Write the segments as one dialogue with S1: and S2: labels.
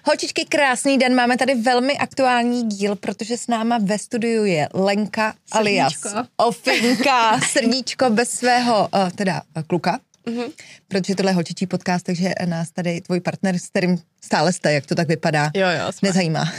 S1: Holčičky, krásný den, máme tady velmi aktuální díl, protože s náma ve studiu je Lenka alias Ofinka, srdíčko bez svého, kluka, protože tohle je holčičí podcast, takže nás tady tvůj partner, s kterým stále jste, jak to tak vypadá, nezajímá.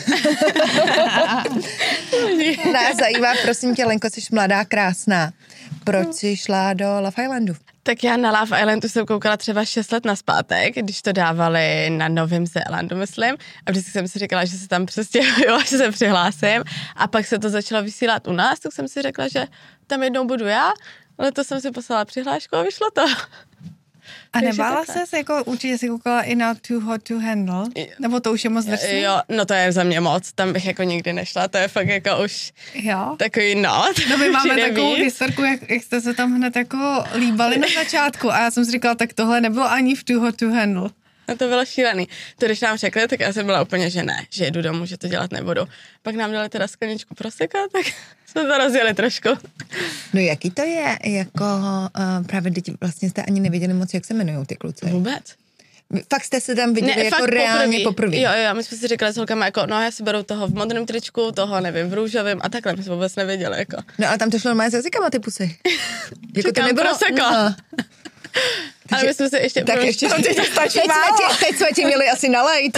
S1: Nás zajímá, prosím tě, Lenko, jsi mladá, krásná. Proč jsi šla do Love Islandu?
S2: Tak já na Love Islandu jsem koukala třeba 6 let nazpátek, když to dávali na Novém Zélandu, myslím. A vždycky jsem si říkala, že se tam přestěhuju, že se přihlásím. A pak se to začalo vysílat u nás, tak jsem si řekla, že tam jednou budu já. Ale to jsem si poslala přihlášku a vyšlo to.
S3: A nebála ses, jako určitě si koukala i na Too Hot to Handle? Nebo to už je moc drsný?
S2: Jo, no to je za mě moc, tam bych jako nikdy nešla, to je fakt jako už takový
S3: No my máme takovou historku, jak jste se tam hned jako líbali na začátku a já jsem si říkala, tak tohle nebylo ani v Too Hot to Handle.
S2: No to bylo šílený. To když nám řekli, tak já jsem byla úplně, že ne, že jedu domů, že to dělat nebudu. Pak nám dali teda skleničku proseka, tak jsme to rozjeli trošku.
S1: No jaký to je, jako právě teď vlastně jste ani nevěděli moc, jak se jmenujou ty kluci.
S2: Vůbec.
S1: Fakt jste se tam viděli jako reálně poprvé.
S2: Jo, my jsme si říkali s holkama, jako, no já si beru toho v modrém tričku, toho nevím, v růžovém a takhle, my jsme vůbec nevěděli, jako.
S1: No ale tam to šlo normálně s jazykama, ty pusy.
S2: Jako to nebylo proseka. No. Ale my jsme se ještě...
S1: Tak ještě teď jsme ti měli asi nalejt.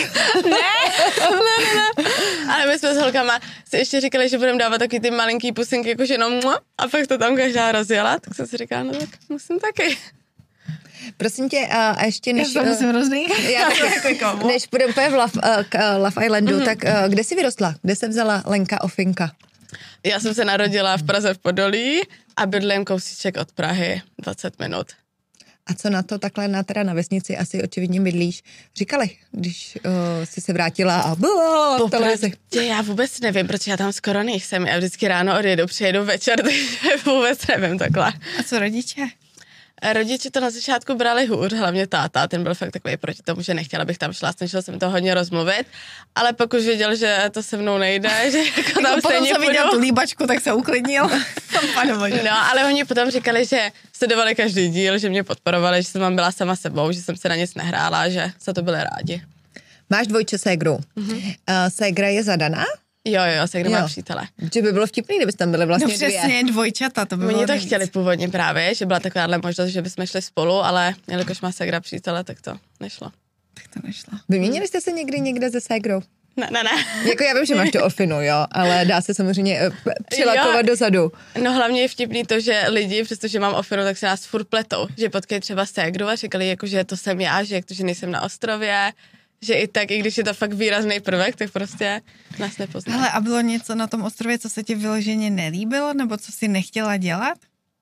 S2: Ne. Ale my jsme s holkama si ještě říkali, že budeme dávat taky ty malinký pusinky, jakože jenom a pak to tam každá rozjela, tak jsem si říkala, no tak musím taky.
S1: Prosím tě, a ještě než...
S3: Já jsem hrozný.
S1: Než půjde úplně v Love Islandu, tak kde jsi vyrostla? Kde se vzala Lenka Ofinka?
S2: Já jsem se narodila v Praze v Podolí a bydlím kousíček od Prahy 20 minut.
S1: A co na to takhle na vesnici asi očividně bydlíš? Říkali, když jsi se vrátila a bylo televizi.
S2: Já vůbec nevím, protože já tam skoro nejsem. Já vždycky ráno odjedu, přijedu večer, takže vůbec nevím takhle.
S3: A co rodiče?
S2: Rodiče to na začátku brali hůř, hlavně táta, ten byl fakt takový proti tomu, že nechtěla, abych tam šla, snažila jsem to hodně rozmluvit, ale pak už věděl, že to se mnou nejde, že jako tam stejně
S3: půjdu. Viděl tu líbačku, tak se uklidnil.
S2: No, ale oni potom říkali, že sledovali každý díl, že mě podporovali, že jsem tam byla sama sebou, že jsem se na nic nehrála, že za to byli rádi.
S1: Máš dvojče ségru. Ségra je zadaná?
S2: Jo, ségra má přítele.
S1: Že by bylo vtipný, kdybyste tam byli vlastně
S3: dvě. No přesně, dvojčata, to by bylo.
S2: Oni to chtěli původně právě, že byla takováhle možnost, že bychom šli spolu, ale jelikož má ségra přítele, tak to nešlo.
S1: Vyměnili jste se někde se ségrou?
S2: Ne.
S1: Jako já vím, že máš to Ofinu, jo, ale dá se samozřejmě přilakovat dozadu.
S2: No hlavně je vtipný to, že lidi, přestože mám Ofinu, tak se nás furt pletou, že potkají třeba ségru a říkali, jako, že to jsem já, že že nejsem na ostrově, že i tak, i když je to fakt výrazný prvek, tak prostě nás nepozná.
S3: Hele, a bylo něco na tom ostrově, co se ti vyloženě nelíbilo, nebo co jsi nechtěla dělat?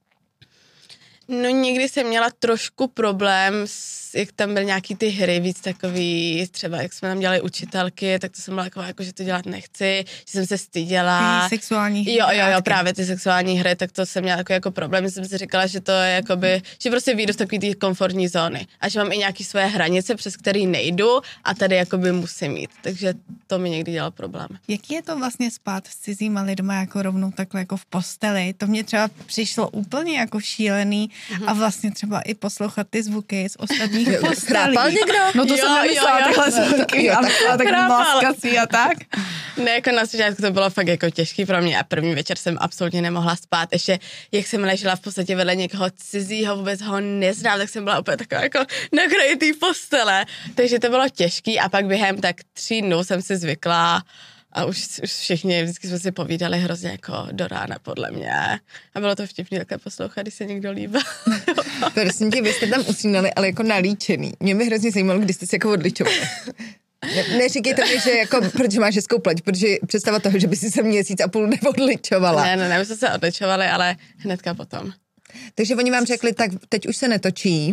S2: No někdy jsem měla trošku problém, jak tam byly nějaký ty hry víc takový, třeba jak jsme tam dělali učitelky, tak to jsem byla taková, jako, že to dělat nechci, že jsem se styděla.
S3: Ty sexuální hry.
S2: Jo, právě ty sexuální hry, tak to jsem měla jako problém, jsem si říkala, že to je jakoby, že prostě vyjdu z takový ty komfortní zóny a že mám i nějaký své hranice, přes který nejdu a tady jakoby musím jít, takže to mi někdy dělalo problém.
S3: Jaký je to vlastně spát s cizíma lidma jako rovnou takhle jako v posteli? To mě třeba přišlo úplně jako šílený a vlastně třeba i poslouchat ty zvuky z ostatních postelí.
S1: Chrápal někdo?
S3: No to jsem nemyslela, tyhle zvuky a tak mlaskací a tak.
S2: Ne, jako na začátku to bylo fakt jako těžký pro mě a první večer jsem absolutně nemohla spát. Ještě jak jsem ležela v podstatě vedle někoho cizího, vůbec ho neznám, tak jsem byla úplně taková jako na kraji té postele. Takže to bylo těžký a pak během tak 3 dnů jsem si zvykla a už všichni, vždycky jsme si povídali hrozně jako do rána podle mě. A bylo to vtipný takhle poslouchat, když se někdo líbil.
S1: Prosím tě, vy jste tam usínali, ale jako nalíčený. Mě by hrozně zajímalo, kdy jste se jako odličovali. Neříkejte mi, že jako, protože máš hezkou pleť, protože představa toho, že by si se 1,5 měsíce neodličovala.
S2: Ne, my jsme se odličovali, ale hnedka potom.
S1: Takže oni vám řekli, tak teď už se netočí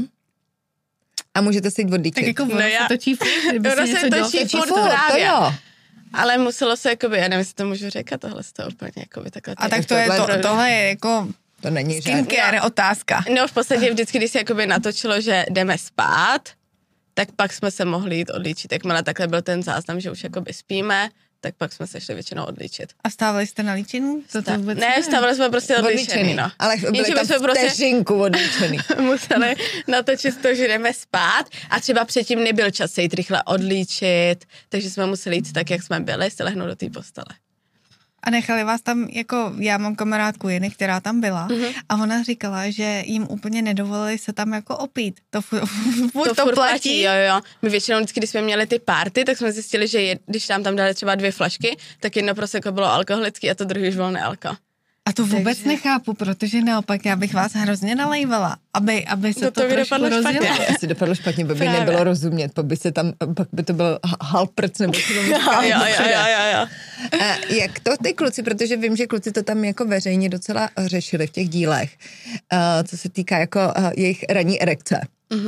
S1: a můžete si jít odličit.
S3: Tak jako ono se točí furt, kdyby se něco
S1: furt, to jo.
S2: Ale muselo se, jakoby, já nevím, jestli to můžu říkat, tohle je to úplně jakoby takhle.
S3: A tak tohle je jako
S1: to není
S3: skincare otázka.
S2: No v podstatě vždycky, když se jakoby natočilo, že jdeme spát, tak pak jsme se mohli jít odlíčit. Jakmile takhle byl ten záznam, že už jakoby spíme, tak pak jsme se šli většinou odlíčit.
S3: A stávali jste na líčení?
S2: Ne, stávali jsme prostě odlíčený, no.
S1: Ale byli tam vteřinku odlíčený.
S2: Museli natočit to, že jdeme spát a třeba předtím nebyl čas se jít rychle odlíčit, takže jsme museli jít tak, jak jsme byli, se lehnout do té postele.
S3: A nechali vás tam, jako já mám kamarádku Jiny, která tam byla a ona říkala, že jim úplně nedovolili se tam jako opít. To
S2: furt platí. Jo. My většinou vždycky, když jsme měli ty party, tak jsme zjistili, že když nám tam dali třeba 2 flašky, tak jedno prosecco bylo alkoholický a to druhý už bylo nealko.
S3: A to vůbec nechápu, protože naopak já bych vás hrozně nalejvala, aby se to trošku rozjelo.
S1: Asi dopadlo špatně, by nebylo rozumět, pak by to bylo halprc, nebo co tomu říkají.
S2: Jo.
S1: Jak to ty kluci, protože vím, že kluci to tam jako veřejně docela řešili v těch dílech, co se týká jako jejich ranní erekce.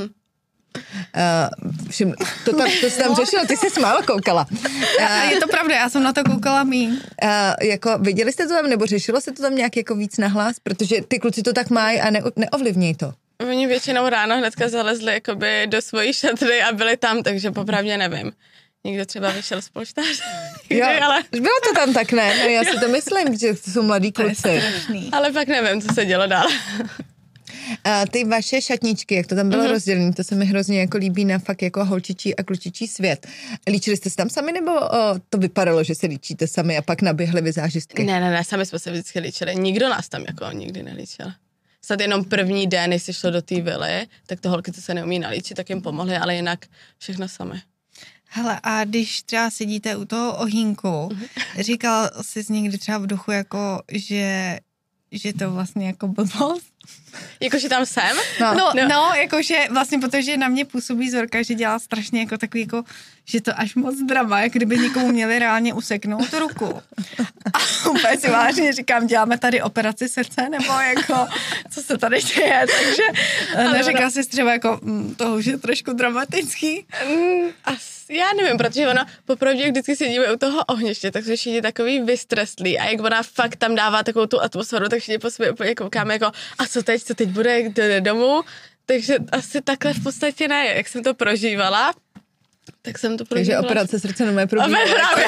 S1: To jsi tam řešila, ty jsi málo koukala.
S3: Je to pravda, já jsem na to koukala míň.
S1: Jako viděli jste to tam, nebo řešilo se to tam nějak jako víc nahlas? Protože ty kluci to tak mají a neovlivnějí to.
S2: Oni většinou ráno hnedka zalezli jakoby do svojí šatry a byli tam, takže popravdě nevím. Někdo třeba vyšel z polštáře.
S1: Ale... Bylo to tam tak, ne? No, já si to myslím, že to jsou mladí kluci.
S2: Ale pak nevím, co se dělo dál.
S1: Ty vaše šatničky, jak to tam bylo rozdělené, to se mi hrozně jako líbí na fakt jako holčičí a klučičí svět. Líčili jste se tam sami, nebo to vypadalo, že se líčíte sami a pak naběhly vizážistky?
S2: Ne, sami jsme se vždycky líčili. Nikdo nás tam jako nikdy nelíčil. Snad jenom první den, když se šlo do té vily, tak to holky, co se neumí nalíčit, tak jim pomohly, ale jinak všechno sami.
S3: Hele, a když třeba sedíte u toho ohýnku, říkal jsi někdy třeba v duchu, jako, že to vlastně jako blbost?
S2: Jakože tam jsem?
S3: No, jakože vlastně, protože na mě působí Zorka, že dělá strašně jako takový, jako, že to až moc drama, jak kdyby někomu měli reálně useknout ruku. A úplně si vážně říkám, děláme tady operaci srdce, nebo jako, co se tady děje, takže neříkal jsi třeba jako, to už je trošku dramatický.
S2: Já nevím, protože ona popravdě vždycky sedíme u toho ohniště, tak jsme všichni takový vystrestlí a jak ona fakt tam dává takovou tu atmosféru, tak všichni po sobě úplně koukáme jako, a co teď bude, kdo jde domů, takže asi takhle v podstatě ne, jak jsem to prožívala, tak jsem to prožívala.
S1: Takže operace srdce no mé probíhala.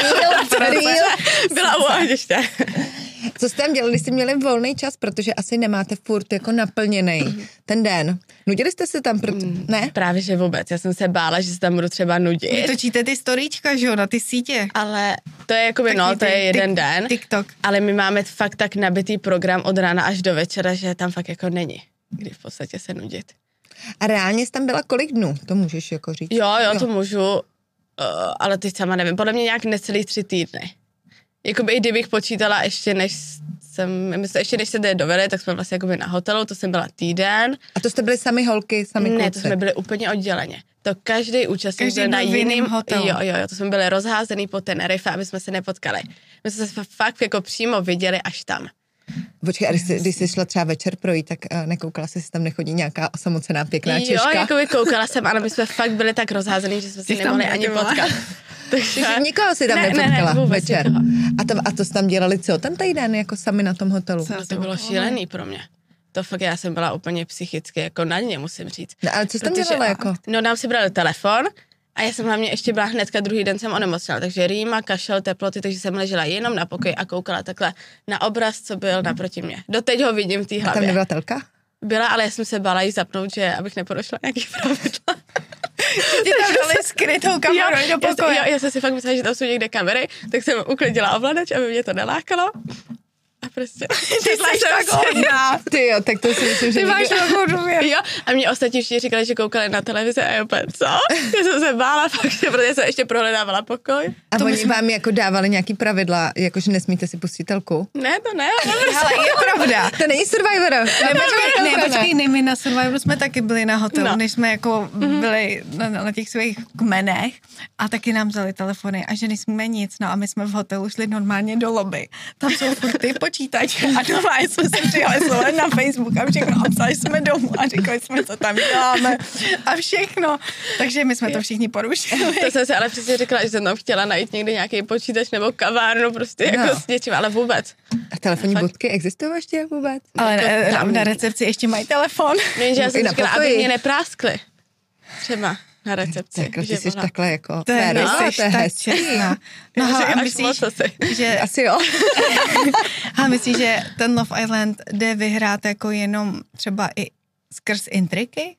S2: Byla u ohniště.
S1: Co jste tam dělali, když jste měli volný čas, protože asi nemáte furt jako naplněný ten den. Nudili jste se tam, ne?
S2: Právě, že vůbec. Já jsem se bála, že se tam budu třeba nudit.
S3: Vy točíte ty storíčka, že jo, na ty sítě.
S2: Ale to je jakoby, to je jeden den.
S3: TikTok.
S2: Ale my máme fakt tak nabitý program od rána až do večera, že tam fakt jako není, kdy v podstatě se nudit.
S1: A reálně jsi tam byla kolik dnů? To můžeš jako říct.
S2: Jo, to můžu, ale teď sama nevím. Podle mě nějak necelý 3 týdny. Jakoby i kdybych počítala ještě než se jde do vily, tak jsme vlastně jakoby na hotelu, to jsem byla týden.
S1: A to jste byli sami holky, sami kluci?
S2: Ne, to jsme byli úplně odděleně. To každý účastník byl na jiným
S3: hotelu.
S2: Jo, to jsme byli rozházený po Tenerife, aby jsme se nepotkali. My jsme se fakt jako přímo viděli až tam.
S1: Počkej, a když jsi šla třeba večer projít, tak nekoukala jsi, tam nechodí nějaká osamocená pěkná Češka?
S2: Jo, jakoby koukala jsem, ale my jsme fakt byli tak rozházený, že jsme se nemohli ani potkat.
S1: Takže nikoho si tam nepotkala večer. A to jsi tam dělali co ten týden, jako sami na tom hotelu?
S2: To bylo šílený pro mě. To fakt já jsem byla úplně psychicky jako na dně, musím říct.
S1: No, ale co jsi tam dělala jako?
S2: No, nám si brali telefon a já jsem hlavně ještě byla hnedka druhý den jsem onemocněla, takže rýma, kašel, teploty, takže jsem ležela jenom na pokoji a koukala takhle na obraz, co byl naproti mě. Doteď ho vidím v té hlavě.
S1: A tam nebyla telka?
S2: Byla, ale já jsem se bála jí zapnout, že abych neporušila nějaký pravidla.
S3: Ti tam dali skrytou kameru do pokoje.
S2: Já jsem si fakt myslela, že tam jsou někde kamery, tak jsem uklidila ovladač, aby mě to nelákalo. A prostě.
S3: Ty jsi tak hodná.
S1: Ty jo, tak to si myslím, že
S3: ty máš takovou důvěru.
S2: Jo, a mě ostatní všichni říkali, že koukali na televizi a já úplně, co? Já jsem se bála fakt, protože jsem ještě prohledávala pokoj.
S1: A to oni vám jako dávali nějaký pravidla, jakože nesmíte si pustit telku?
S2: Ne, to ne.
S3: Ale je pravda.
S1: To není Survivor.
S3: Počkej, my na Survivoru jsme taky byli na hotelu, než jsme jako byli na těch svých kmenech a taky nám vzali telefony a že nesmíme nic, no a my jsme v hotelu šli normálně do lobby. Tam jsou furt ty počítače a normálně jsme se přihlásili na Facebook a všechno a psali jsme domů a říkali jsme, co tam děláme a všechno. Takže my jsme to všichni porušili.
S2: To jsem se ale přesně říkala, že jsem tam chtěla najít někdy nějaký počítač nebo kavárnu prostě jako s něčím, ale vůbec.
S1: A telefonní budky existují ještě vůbec?
S3: Ale na recepci ještě mají telefon.
S2: Jenže já jsem říkala, aby mě nepráskli. Třeba. na recepci.
S1: Tak ty jsi takhle jako
S3: to je
S1: hezký.
S3: No
S2: že
S3: a myslíš, že...
S1: Asi jo.
S3: A myslíš, že ten Love Island jde vyhrát jako jenom třeba i skrz intriky?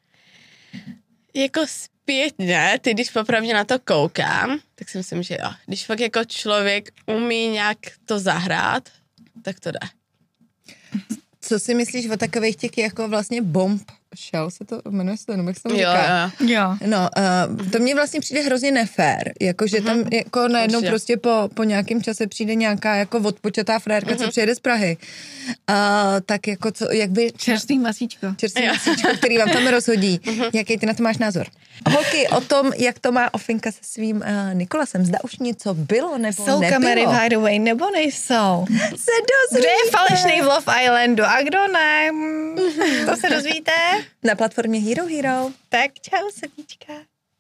S2: Jako zpětně, ty když popravdě na to koukám, tak si myslím, že jo. Když fakt jako člověk umí nějak to zahrát, tak to jde.
S1: Co si myslíš o takových těch jako vlastně bomb show, se to jmenuje, jak se to říká?
S3: Jo.
S1: No, to mně vlastně přijde hrozně nefér, jakože tam jako najednou prostě po nějakém čase přijde nějaká jako odpočatá frérka, co přijede z Prahy. Tak jako co, jak by...
S3: Čerstvý masíčko,
S1: který vám tam rozhodí. Jaký ty na to máš názor? Holky, o tom, jak to má Ofinka se svým Nikolasem, zda už něco bylo nebo
S3: jsou
S1: nebylo.
S3: Kamery v Hideaway nebo nejsou?
S1: Se dozvíte.
S3: Kdo je falešný v Love Islandu a kdo ne? To se dozvíte?
S1: Na platformě Hero Hero.
S3: Tak čau, srdíčka.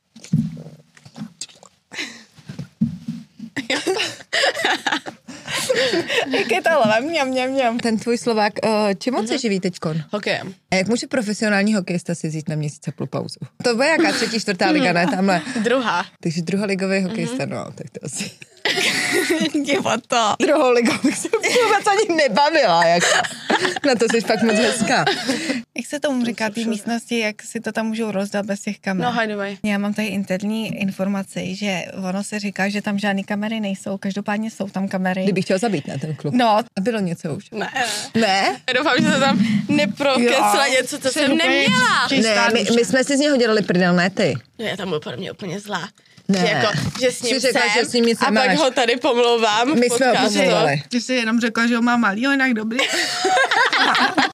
S3: Jak je to levem, mňam.
S1: Ten tvůj Slovák, čím on se živí teďkon?
S2: Hokejem.
S1: A jak může profesionální hokejista si vzít na měsíc a půl pauzu? To bude jaká 3., 4. liga, ne? Tamhle.
S2: Druhá.
S1: Takže druholigový hokejista, no, tak to asi...
S3: Dívo to.
S1: Druhou ligou bych se vůbec ani nebavila, jako. Na to jsi fakt moc hezká.
S3: Jak se tomu říká, té místnosti, jak si to tam můžou rozdat bez těch kamer?
S2: No, Hideaway.
S3: Já mám tady interní informaci, že ono se říká, že tam žádný kamery nejsou, každopádně jsou tam kamery.
S1: Kdybych chtěl zabít na ten klub.
S3: No.
S1: A bylo něco už?
S2: Ne.
S1: Ne?
S2: Já doufám, že se tam neprokecla něco, co jsem neměla.
S1: Ne, my jsme si z něho dělali prdel, ne ty.
S2: Já tam byl pro mě úplně zlá.
S1: Ne.
S2: Že, jako, že s ním
S1: Jsi řekla,
S2: jsem
S1: že s ním nic
S2: a
S1: nemáš.
S2: pak ho tady pomlouvám.
S1: My jsme ho pomlouvali.
S3: Ty jsi jenom řekla, že ho má malý, jinak dobrý.